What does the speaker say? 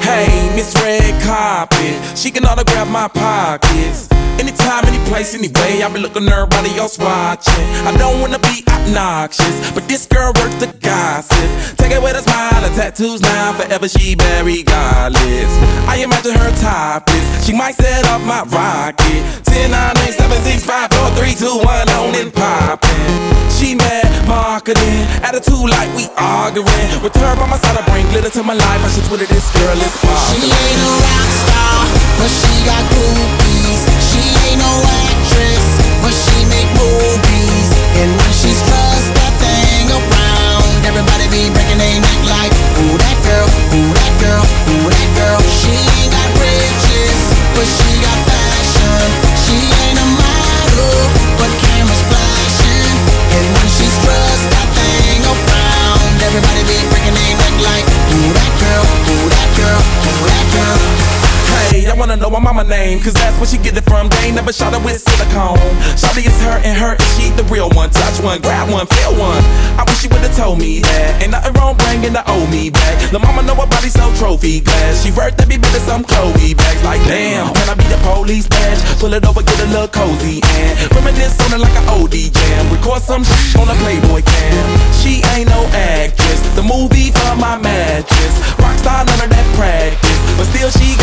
Hey, Miss Red Carpet, she can autograph my pockets. Anytime, any place, anyway, I be looking at everybody else watching. I don't wanna be obnoxious, but this girl worth the gossip. Take it with a smile, her tattoos now, forever she very godless. I imagine her topless, she might set up my rocket. 10, 9, 8, 7, 6, 5, 4, 3, 2, 1, on and poppin'. She mad marketing, attitude like we arguing. With her by my side, I bring glitter to my life. I should Twitter this girl is She ain't a rock star, but she got groupies. She ain't no actress, but she make movies. And when she strutts that thing around, everybody be breaking their neck like, ooh that girl, ooh that girl, ooh that girl. She ain't got riches, but she got fashion. She ain't a model, but cameras flashing. And when she struts that thing around, everybody be breaking their neck like, ooh that girl, ooh that girl, ooh that girl. Hey, I wanna know my mama name, cause that's where she get it from. They ain't never shot her with silicone. Shawty is her and her, and she the real one. Touch one, grab one, feel one. I wish she would've told me that. Ain't nothing wrong bringing the old me back. Lil' mama know her body so trophy glass. She worth every bit of some Chloe bags. Like damn, can I be the police badge? Pull it over, get a little cozy and reminisce on it like an OD jam. Record some shit on a Playboy cam. She ain't no actress, the movie for my mattress. Rockstar, none of that practice, but still she